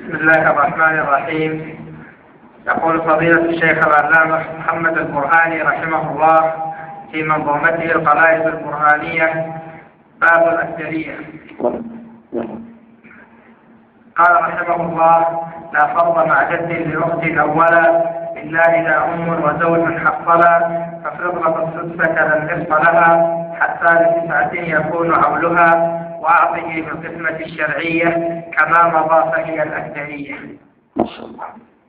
بسم الله الرحمن الرحيم. يقول فضيلة الشيخ العلامة محمد البرهاني رحمه الله في منظومته القلائد البرهانية باب الأكثرية، قال رحمه الله: لا فرض مع جد لأخت أولا إلا إذا أم وزوج حصلا، فافرض له السدس كذا النصف لها حتى ل9 يكون عولها، وأعطه بالقسمة الشرعية كما مضى فهي الأكثرية. ما شاء الله.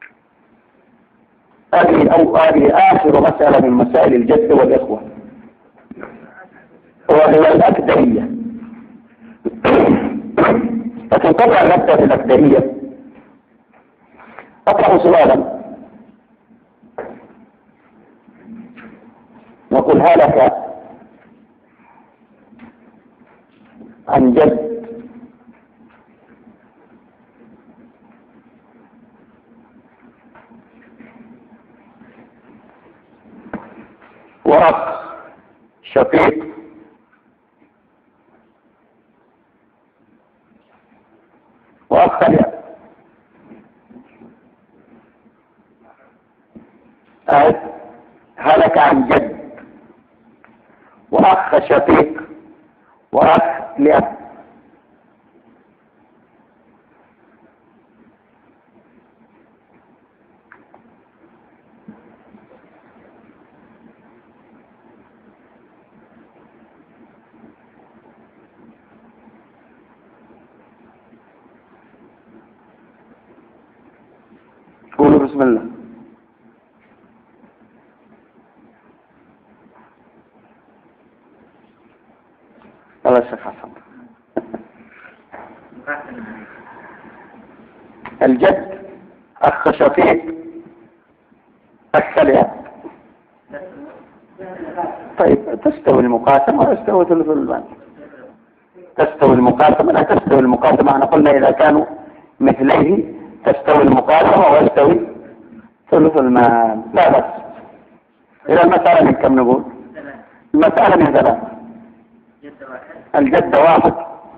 هذه آخر مسألة من مسائل الجد والإخوة، وهي الأكثرية. لكن طبعا نبدأ في الأكثرية. أطرح سؤالا نقول: هلك عن جد وأخ شقيق وأخ لأب. هلك عن جد وأخ شقيق وأخ لأب. قولوا بسم الله. الله يشفى حسن. الجد أخ شقيق أخ لأب. طيب تستوي المقاسمة ويستوي ثلث المال. تستوي المقاسمة لا تستوي المقاسمة. احنا قلنا إذا كانوا مثليه تستوي المقاسمة ويستوي ثلث المال. لا بس إذا المسألة من كم نقول؟ المسألة من 3. الجد واحد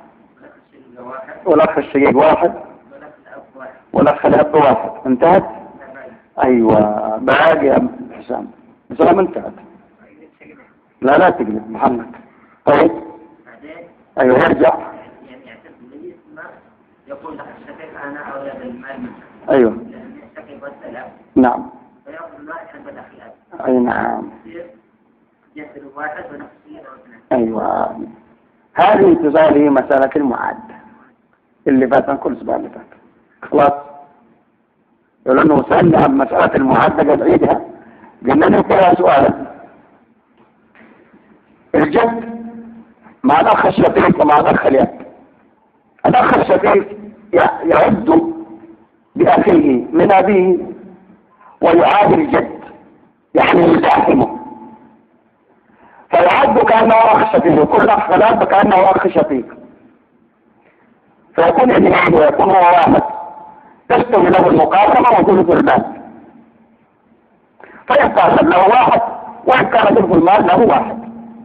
والأخ الشقيق واحد والأخ الأب واحد. انتهت؟ أيوة. باقي يا حسام. حسام انتهت. لا تقلب محمد. طيب أيوة يرجع. يقول لك الشقيق أنا أولى بالمال. أيوة. الشقيق والسلام. نعم. فيأخذ الواحد عند الأخ. أي نعم. يصير واحد ونفسه. أيوة. هذه تساوي مسألة المعادة اللي فاتن كل أسبوع اللي فات. خلاص. لأنه سألنا عن مسألة المعادة قد عيدها. قلنا نقرأ سؤالا: الجد مع الأخ الشقيق ومع الأخ الأب. الأخ الشقيق يعد بأخيه من أبيه ويعاد الجد، يعني يزاحمه، فيعد كأنه أخ شقيق. كل أخ الأب كأنه أخ شقيق، فيكون ابنه ويكون هو واحد. تستوي له المقاسمة وثلث المال، فيقاسم له واحد، وإن كان ثلث المال له واحد.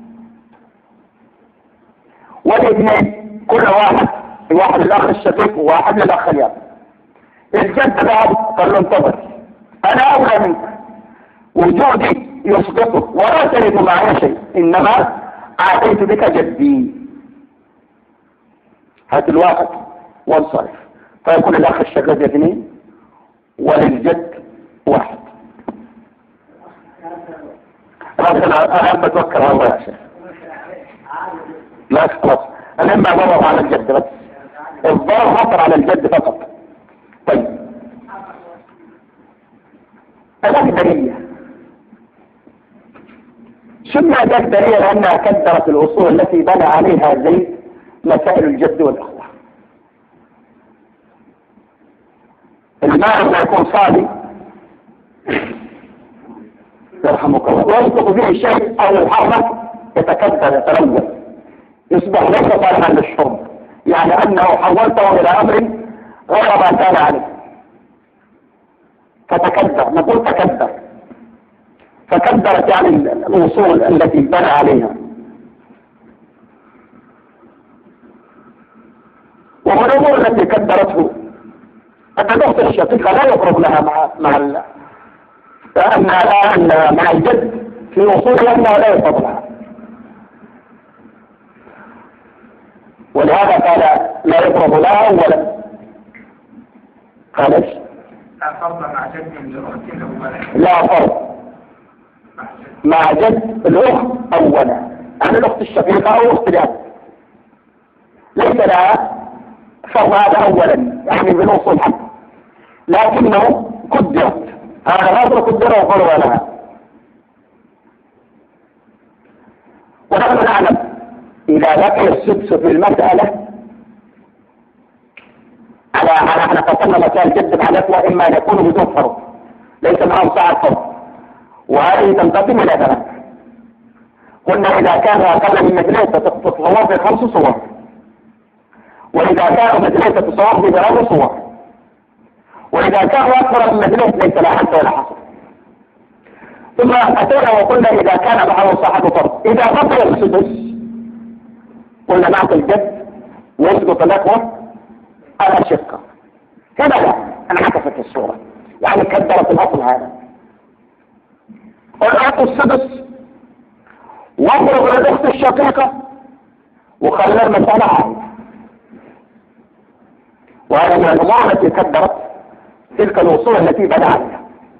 والاثنين كل واحد للأخ الشقيق وواحد للأخ الأب. الجد بعد قال له: انتظر، أنا أولى منك، وجودي يسقطه ولا ترد معي شيء، إنما أعطيت بك جدي. هات الواحد وانصرف. فيكون الأخ الشقيق 2 وللجد 1. أنا بتوكل الله يا شيخ. لا خلاص، أنا ما ضرب على الجد بس، الضرب خطر على الجد فقط. طيب الأكثرية سميت الأكثرية لأنها كدرت الأصول التي بنى عليها زيد مسائل الجد والأخوة. المال لما يكون صافي يرحمك الله ويصدق فيه الشيء أو يحرك يتكدر يتلوث يصبح ليس صالحا للشرب، يعني أنه حولته إلى أمر غير ما كان عليه فتكدر. نقول تكدر، فكدرت يعني الأصول التي بنى عليها. ومن الأمور التي كدرته أن الأخت الشقيقة لا يقرب لها مع الجد في وصول أنها لا يقرب لها، ولهذا قال لا يقرب لها أولا. قال ايش؟ لا فرض مع جد لأخت أولا. لا فرض مع جد الأخت أولا، يعني الأخت الشقيقة أو أخت الأب ليس لها فرض هذا أولا، يعني بالوصول حق، لكنه قدرت هذا الأمر قدره وفرض لها. ونحن نعلم إذا بقي السدس في المسألة احنا قسمنا مسائل جد على الاخوة، إما أن يكون بدون فرض ليس معهم ساعة فرض، وهذه تنقسم إلى ثلاث. قلنا إذا كان أقل من مثلين تتصور في 5 صور، وإذا كان مثلين تتصور في 3 صور، وإذا كان أكثر من مثلين ليس لا حد ولا حصر. ثم أتينا وقلنا إذا كان معه صاحب فرض، إذا بقي السدس قلنا نعطي الجد ويسقط الأخوة على شقة. كذا انعكست الصورة، يعني كدرت الأصل هذا. أعطوا السدس واضرب للأخت الشقيقة وخلى المسألة عادة، وهذا من الأمور التي كدرت تلك الوصول التي بدأ عليها.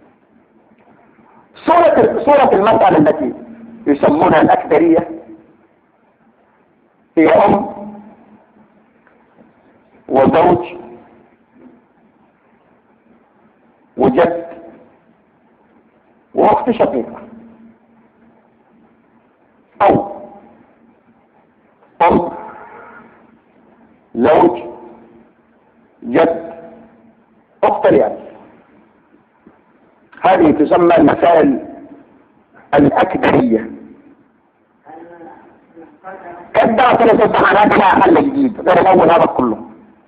صورة المسألة التي يسمونها الأكثرية هي أم وزوج وجد وأخت شقيقة، أو أم زوج جد أخت الأب. هذه تسمى المسائل الأكثرية. كدرت الامتحانات إلى حل جديد غير الأول هذا كله.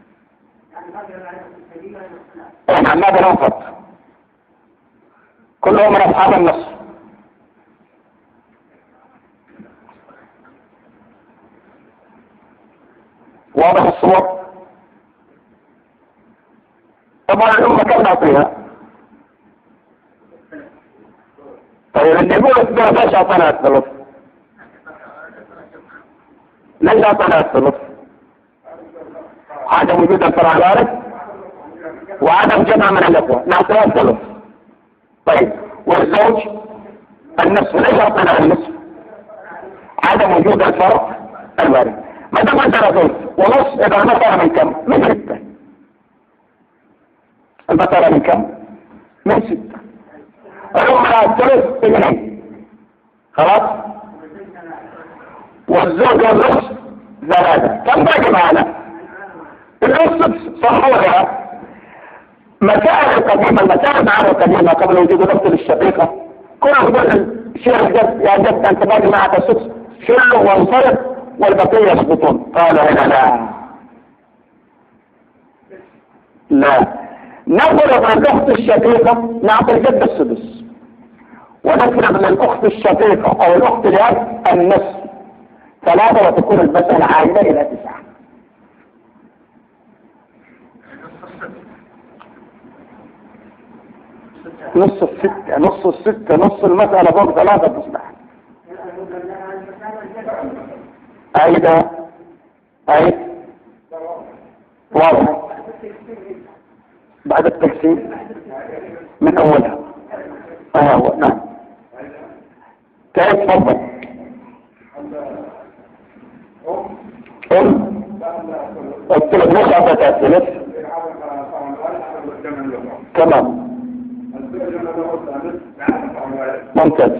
نعم ما بننفض كلهم من أصحاب النص. واضح الصور؟ طبعا الأمة كم نعطيها؟ طيب اللي يقول ليش أعطانا الثلث؟ ليش أعطانا الثلث؟ عدم وجود الفرع الوارث وعدم جمع من الأخوة نعطيها الثلث. طيب والزوج النصف، ليش أعطانا النصف؟ عدم وجود الفرع الوارث. ما دام عندنا ثلث ونص إذا المسألة من كم؟ من 6. المسألة من كم؟ من 6. الأم على الثلث 2 خلاص، والزوج والنصف 3. كم باقي معنا؟ النصف صح ولا؟ مسائل القديمة، المسائل معنا القديمة قبل وجود الأخت الشقيقة كنا نقول شيخ جد يا جد أنت باقي معك السدس شله وانصرف والبقية يسقطون. قال هنا لا نفرض عن الأخت الشقيقة نعطي الجد السدس، ونفرض من الأخت الشقيقة أو الأخت الأب النصف 3، وتكون المسألة عائدة إلى 9. نص الستة نص المسألة فوق 3 تصبح عائدة واضح بعد التقسيم من أولها. نعم كيف تفضل؟ قلت لك مش أعطيتها الثلث تمام ممتاز.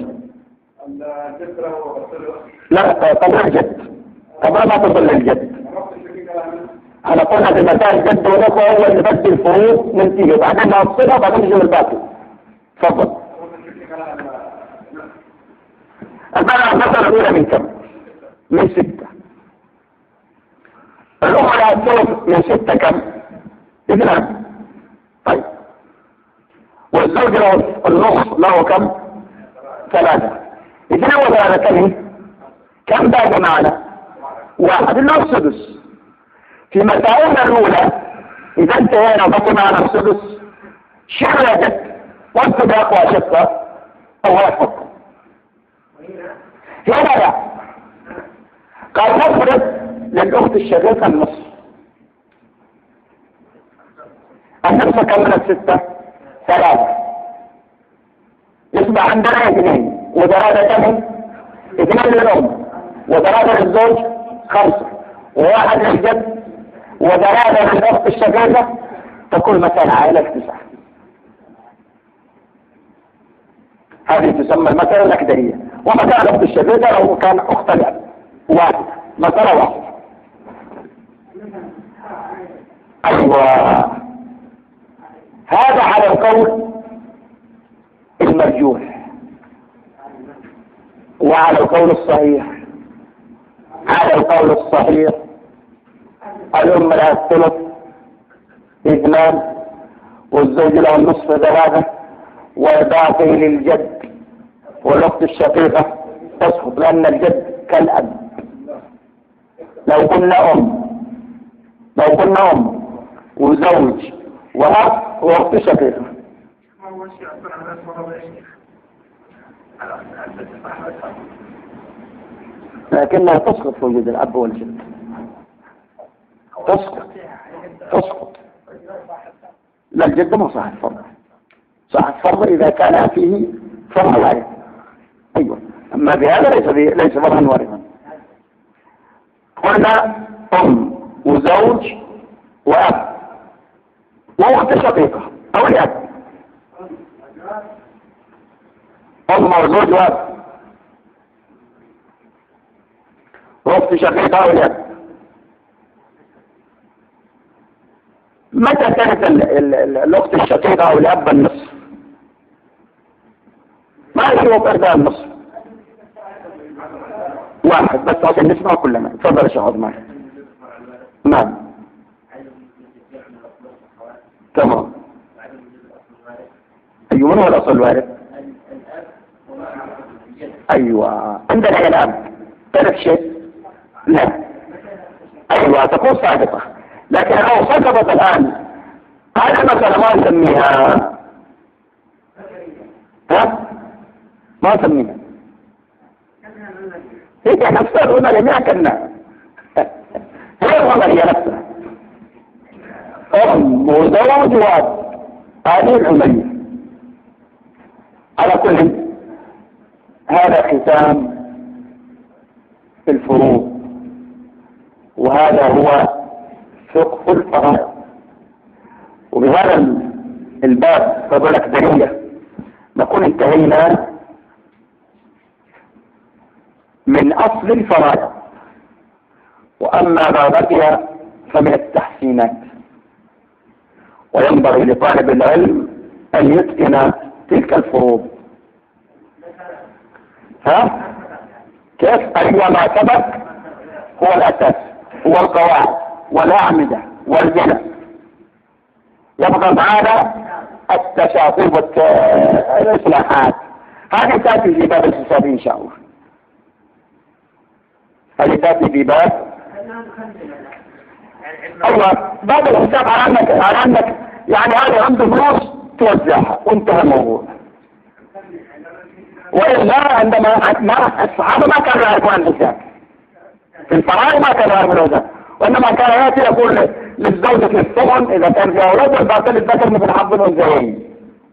لا قبل الجد، قبل ما تصل للجد انا قلنا في مسائل الجد ونخوة اول نبدل الفروض ننتهي وبعدين نوصلها وبعدين نجيب الباقي. تفضل. المسألة الأولى من كم؟ من 6. الأم على الثلث من 6 كم؟ 2. طيب والزوج له النصف له كم؟ 3. 2 و3 كم باقي معنا؟ 1 اللي هو السدس. في مسائلنا الأولى إذا انتهينا وبقي معنا السدس شرعت وانت بأقوى شقة الله يحفظكم. هنا لا، قال نفرض للأخت الشقيقة النصف، النصف كم من الستة؟ 3، يصبح عندنا 2 و3 كم؟ 2 للأم و3 للزوج 5 و1 للجد و3 للأخت الشقيقة، تكون مثلا عائلة 9. هذه تسمى المسألة الأكدرية. ومثلا الأخت الشقيقة لو كان أخت الأب 1 مسألة 1. أيوة، هذا على القول المرجوح. وعلى القول الصحيح، على القول الصحيح الأم لها الثلث 2 والزوج له النصف 3 والباقي للجد والأخت الشقيقة تسقط، لأن الجد كالأب. لو كنا أم وزوج وأب وأخت شقيقة لكنها تسقط في وجود الأب والجد، تسقط. لا، الجد ما صح الفرض، صح الفرض إذا كان فيه فرض وارث. أيوة، أما بهذا ليس فرضا وارثا. قلنا أم وزوج وأب وأخت شقيقة أو الأب، أم وزوج وأب وأخت شقيقة أو الأب. متى كانت الأخت الشقيقة أو الأب النصف؟ ما يشوف أرداء النصف 1 بس عشان نسمع كلنا. تفضل يا شهد معي. نعم تمام. أيوة، من هو الأصل الوارث؟ أيوة، عندنا الآن ثلاث شيء. لا، أيوة تكون صادقة، لكن لو سقطت الآن هذا مثلا ما نسميها، ما نسميها هي نفسها الأولى جميعا كنا هي الوضع هي نفسها أم وزوج وأب، هذه العملية. على كل هذا ختام الفروض، وهذا هو فقه الفرائض. وبهذا الباب فضل الأكدرية نكون انتهينا من أصل الفرائض. وأما ما بقي فمن التحسينات، وينبغي لطالب العلم أن يتقن تلك الفروض. كيف؟ أيوة، ما سبق هو الأساس، هو القواعد والأعمدة والبناء. يبقى معنا التشاطيب والإصلاحات، هذه تأتي في باب الحساب إن شاء الله. هذه تأتي في باب أيوة باب الحساب على أنك يعني هذا عنده فلوس توزعها وانتهى الموضوع. وإلا عندما الصحابة ما كانوا يعرفون الحساب، في الفرائض ما كانوا يعرفون الحساب، وإنما كان يأتي يقول للزوجة الثمن إذا كان فيها أولاد والباقي للذكر مثل حظ الأنثيين.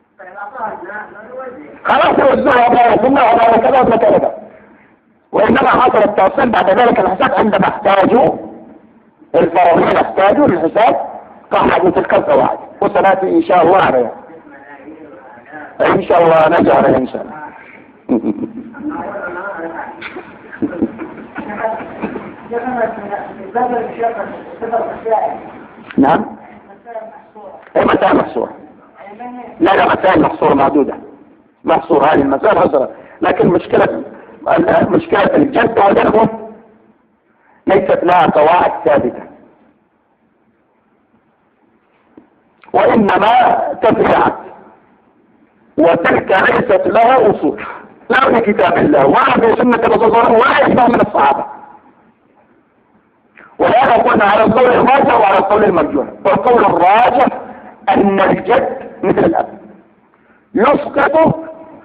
خلاص يوزعوا ثم وضعوا كذا وكذا. وإنما حصل التوصيل بعد ذلك الحساب عندما احتاجوا الفرائض احتاجوا للحساب قاعدوا تلك القواعد، وسنأتي إن شاء الله عليها. إن شاء الله نجي عليها إن شاء الله. نعم، مسائل محصورة. لا مسائل محصورة معدودة، محصورة هذه المسائل حصرت، لكن مشكلة الجد والإخوة ليست لها قواعد ثابتة، وإنما تفرعت، وتلك ليست لها أصول، لا في كتاب الله ولا في سنة الرسول ولا يسمع من الصحابة. ولهذا قلنا على القول الراجح وعلى القول المرجوح. والقول الراجح أن الجد مثل الأب يسقط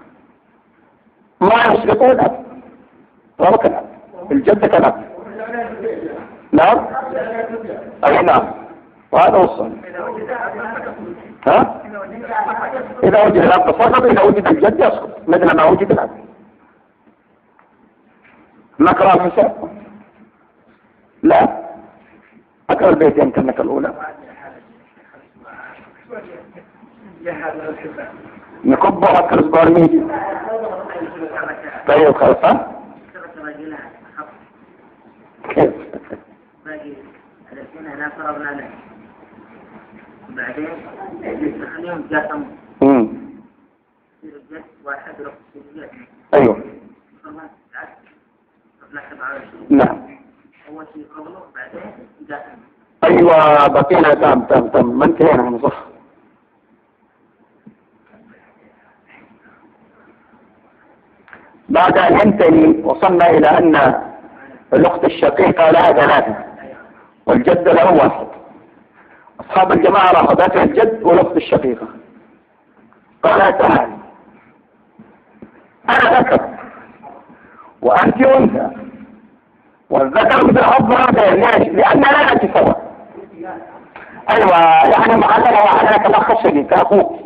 ما يسقطه الأب، وهو كالأب، الجد كالأب. نعم، أي نعم، وهذا هو الصحيح. ها؟ إذا وجد الأب فقط، إذا وجد الجد يسقط مثل ما وجد الأب. نقرأ الحساب؟ لا، أقرأ البيتين كأنك الأولى. نكبر أكل الصغارين. طيب خلاص. كيف؟ باقي الأسئلة لا فرضنا له. بعدين نخليهم جاسم. يصير الجد واحد رقم السجلات. أيوه. نعم. أول شيء قوله بعدين جاسم. أيوه بقينا تام ما انتهينا من صح. بعد أن ينتهي وصلنا إلى أن الأخت الشقيقة لها 3 والجد له 1. أصحاب الجماعة رفضتها الجد والأخت الشقيقة. قال تعالى أنا ذكر وأنت أنثى والذكر مثل حظ الأنثيين لأننا لا نأتي سوا. أيوة يعني معلنا وعليك الأخ الشقيق أخوك.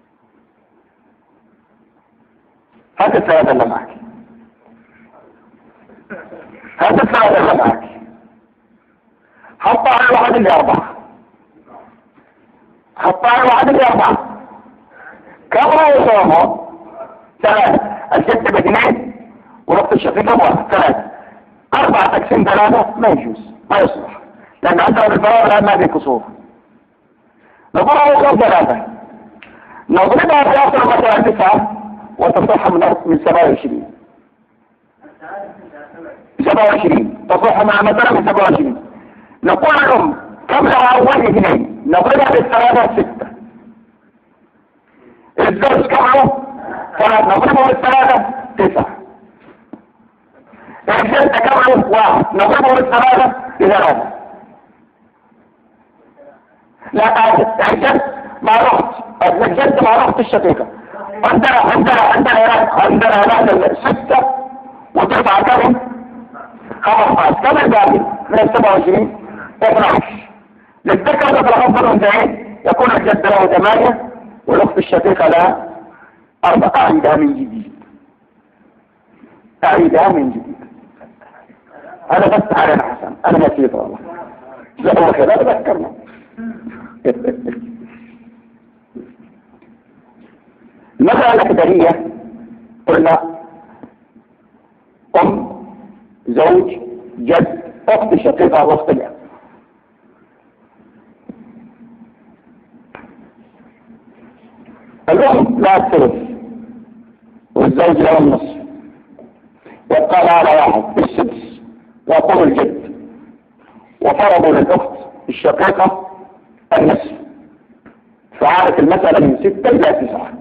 هذا الثلاثة اللي معك، هذا الثلاثة اللي معك. حط على الواحد اللي 4، حط على الواحد اللي 4. كم رأي صومه؟ 3. الجد ب2 وربط الشقيقة ب1. 3. 4 تقسيم 3 ما يجوز، ما يصلح، لأن عندنا بالفراغ ما في كسور. نضربها 3 نضربها في أصل مثلا 9 وتصح من 27 تصح مع مثلا من 27. نقول لهم كم لها أول 2 نضربها بال3 6. الزوج كم له 3 نضربه بال3 9. الجد كم له 1 نضربه بال3 3. لا تعرف الجد مع الأخت، الجد مع الأخت الشقيقة. عندنا 6 و9 كم 15. كم الباقي من 27 12. للذكر مثل حظ الأنثيين يكون الجد له 8 والأخت الشقيقة لها 4. أعيدها من جديد. أنا بس علينا حسن، أنا نسيت والله. لا الله خير، أنا ذكرنا. المسألة الأكثرية قلنا زوج جد أخت شقيقة وأخت الأب. الأم لا الثلث والزوج له النصف، يبقى على 1 بالسدس ويقول الجد، وفرضوا للأخت الشقيقة النصف. فعادت المسألة من 6 إلى 9.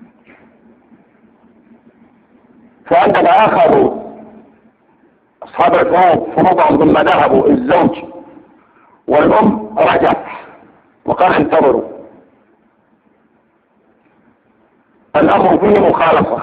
فعندما أخذوا أصحاب الفروض فروضهم ثم ذهبوا الزوج والأم رجع وقال انتظروا. الأمر فيه مخالفة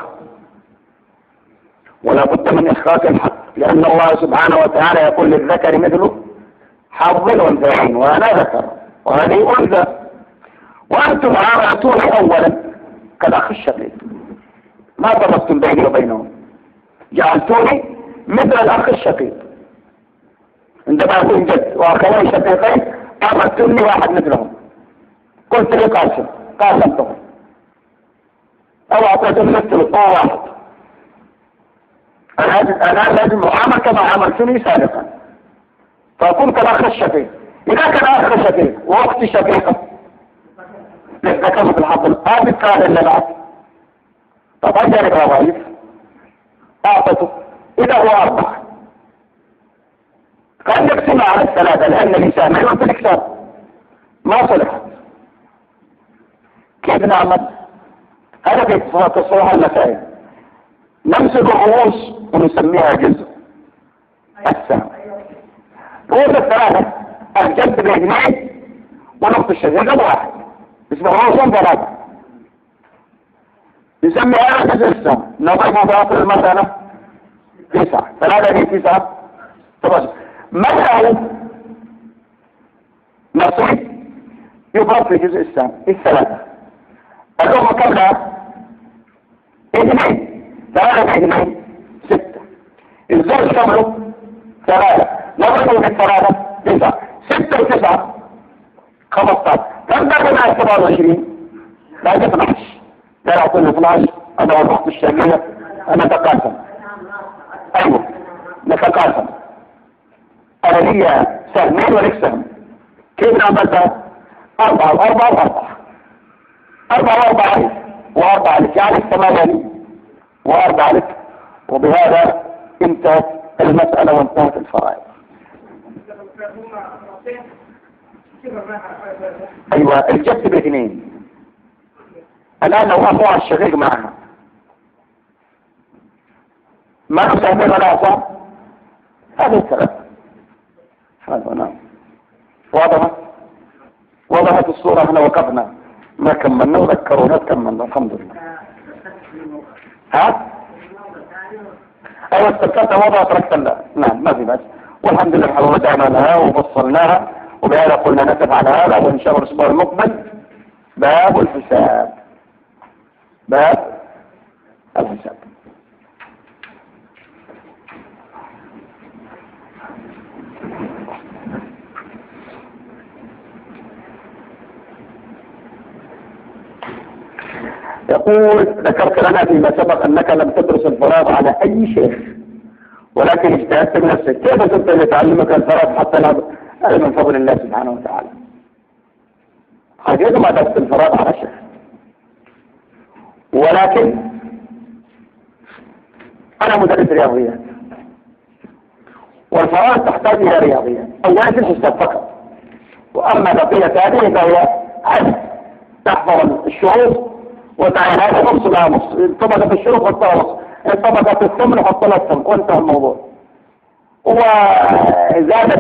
ولا بد من إحقاق الحق، لأن الله سبحانه وتعالى يقول للذكر مثله حظ الأنثيين وأنا ذكر وهذه أنثى، وأنتم عارضوني أولا كالأخ الشقيق، ما ضربتم بيني وبينهم، جعلتوني مثل الأخ الشقيق. عندما أكون جد وأخوين شقيقين أعطتني واحد مثلهم، قلت لي قاسمتهم أو أعطيتهم مثل واحد. أنا لازم أعامل كما عاملتني سابقا، فأكون كالأخ الشقيق. إذا كان أخ شقيق وأختي شقيقة لكمة الحظ الآبد كان إلا العبد، طبعا ذلك وظائف أعطته إذا هو 4 قد نقسم على 3 لأن الإنسان ما يوصل الكتاب ما صلحت. كيف نعمل؟ هذا في تصوح المسائل. نمسك الرؤوس ونسميها جزء السهم، كل الثلاثة الجد باثنين ونقطة الشقيقة بواحد اسمه راسم ثلاثة يسمي هذا السهم نضرب باطل المسألة 9 3 دي 9 طبعا مثلا نصيب يضرب في جزء السهم الثلاثة الأمة كم لها؟ 2 3 2 6 الزوج كمله 3 نضربه في 3 9 6 و9 15 كم ضرب مع 27 لا 12 لا أعطيني 12 أنا وضعت الشرية أنا تقاسم أيوه نتقاسم أنا لي سهمين ولك سهم كيف نعملها 4 و4 و4 و4 لك يعني 8 و4 لك وبهذا انتهت المسألة وانتهت الفرائض. ايوه الجد باثنين الان لو اخوها الشقيق معها ما نسميه ولا اخوان هذا الثلاث هذا نعم وضحت الصورة. احنا وقفنا ما كملنا وذكرونا كملنا الحمد لله. ها ايوه استفدت وضعت ركتنا نعم ما في بس والحمد لله حولتنا لها وفصلناها وبهذا قلنا نتف على هذا وان شاء الله الاسبوع المقبل باب الحساب يقول ذكرت لنا فيما سبق انك لم تدرس الفرائض على اي شيخ ولكن اجتهدت بنفسك. كيف كنت تعلمك الفرائض حتى هذا من فضل الله سبحانه وتعالى. حقيقة ما درست الفرائض على شيخ ولكن انا مدرس رياضيات والفرائض تحتاج الى رياضيات اولا في الحساب فقط واما بقية هذه فهي عدد تحفظ الشروط وتعالى هذا نص لا نص طبقة الشروط حطها نص طبقة الثمن حطها الثمن وانتهى الموضوع. وزادت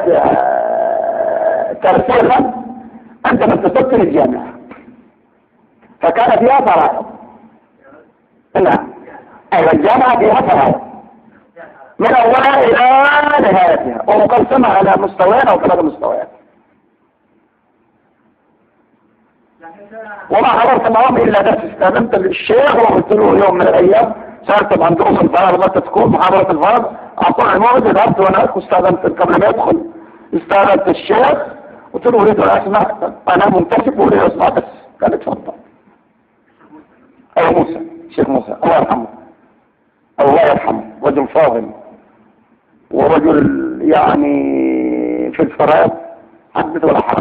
ترسيخا عندما تسكن الجامعة فكان فيها فرائض. نعم ايوه الجامعة فيها فرائض من اولها الى نهايتها ومقسمة على مستويين او 3 مستويات وما حضرت معهم الا درس استاذنت للشيخ وقلت له يوم من الايام سالت عن دروس الفرائض متى تكون محاضرة الفرائض اعطوني الموعد ذهبت وانا استاذنت قبل ما يدخل استاذنت الشيخ قلت له اريد ان اسمع انا منتسب واريد اسمع بس قال اتفضل. ايوه موسى الشيخ موسى الله يرحمه رجل فاضل ورجل يعني في الفرائض حدث ولا حرج.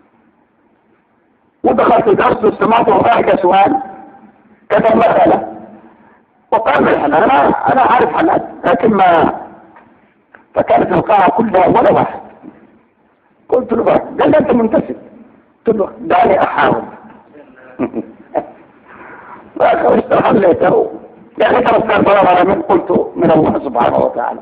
ودخلت الدرس واستمعت وراك سؤال كتب مسألة وقال الحل انا عارف حلات لكن ما فكانت القاعة كلها ولا واحد. قلت له قال لي انت منتسب قلت له دعني احاول فاستحليته يعني درست الفرائض على من قلت من الله سبحانه وتعالى.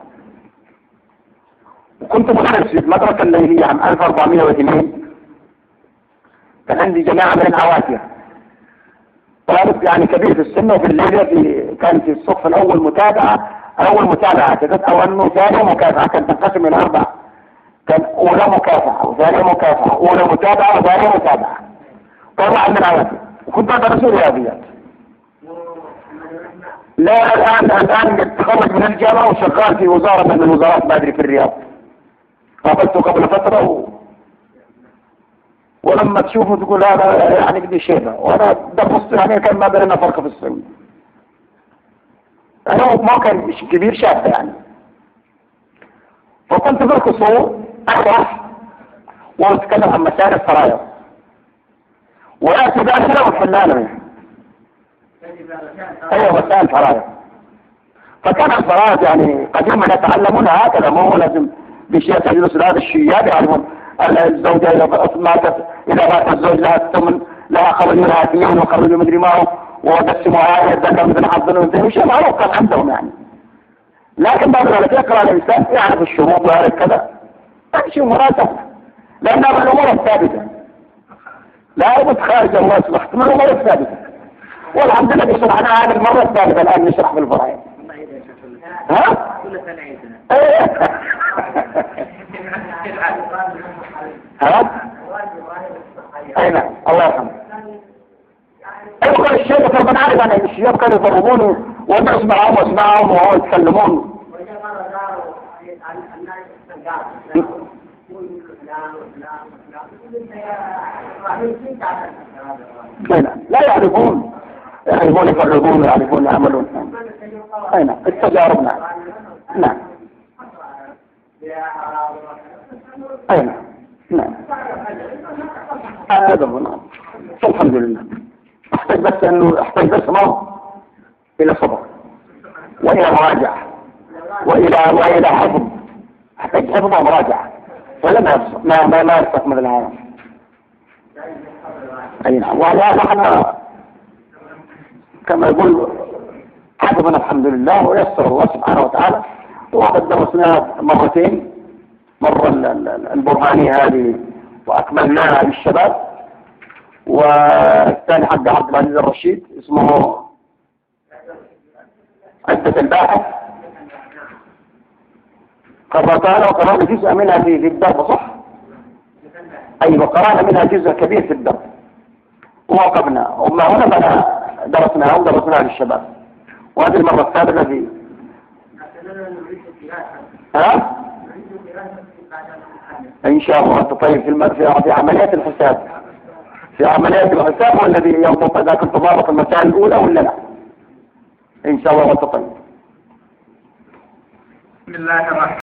وكنت مدرس في المدرسة الليلية عام 1402 كان عندي جماعة من العواتر طالب يعني كبير في السن وفي الليلة كان في الصف الأول متابعة كانت أول ثانية مكافحة كانت تنقسم إلى 4 كان أولى مكافحة وثانية مكافحة أولى متابعة وثانية متابعة طبعا من العواتر وكنت أدرس رياضيات. لا الآن تخرج من الجامعة وشغال في وزارة من الوزارات بدري في الرياض قابلته قبل فترة ولما تشوفه تقول هذا يعني بدي شيبة وانا درست يعني كان ما بيننا فرق في السن انا ما كان كبير شاب يعني. فكنت في القصور اشرح واتكلم عن مسائل الفرائض وياتي بأسئلة وحلالة يعني. ايوه مسائل الفرائض فكان الفرائض يعني قديما يتعلمونها هكذا ما هو لازم بشيء تجلس هذا الشياب يعلمون الزوجة إذا مات الزوج لها الثمن لها خرج منها 2 وخرجوا مدري ما هو وقسموها الذكر مثل حظ الأنثيين وشيء معروف كان عندهم يعني. لكن بعد ذلك يقرأ الإنسان يعرف الشروط ويعرف كذا تمشي مراتب، لأنها من الأمور الثابتة لا يبت خارج الله سبحانه من الأمور الثابتة. والحمد لله بيشرح عنها هذه المرة الثابتة الآن نشرح في الفرعين. ها؟ ها؟ أي نعم الله يرحمه. يبقى الشيخ ربنا عارف عن الشياب كانوا يضربوني وانا اسمعهم واسمعهم وهو يتكلمون. لا يعرفون يفرقون يعرفون يعملون. اي نعم التجارب. نعم نعم اي نعم نعم هذا نعم الحمد لله. احتاج بس ما الى صبر والى مراجعه والى حفظ. احتاج حفظ ومراجعه ولا ما يستكمل العالم. اي نعم. وهذا احنا كما يقول حفظنا الحمد لله ويسر الله سبحانه وتعالى. وقد درسناها مرتين، مرة البرهانية هذه وأكملناها للشباب، والثاني حق عبد العزيز الرشيد اسمه عدة الباحث. قرأنا جزء منها في الدرب صح؟ أيوة قرأنا منها جزء كبير في الدرب ووقفنا وما هنا درسناها ودرسناها للشباب. وهذه المرة الثالثة في ها؟ إن شاء الله. أنت طيب في عمليات الحساب، في عمليات الحساب والذي ينطق إذا كنت ضابط المسائل الأولى ولا لا؟ إن شاء الله. أنت طيب. بسم الله الرحمن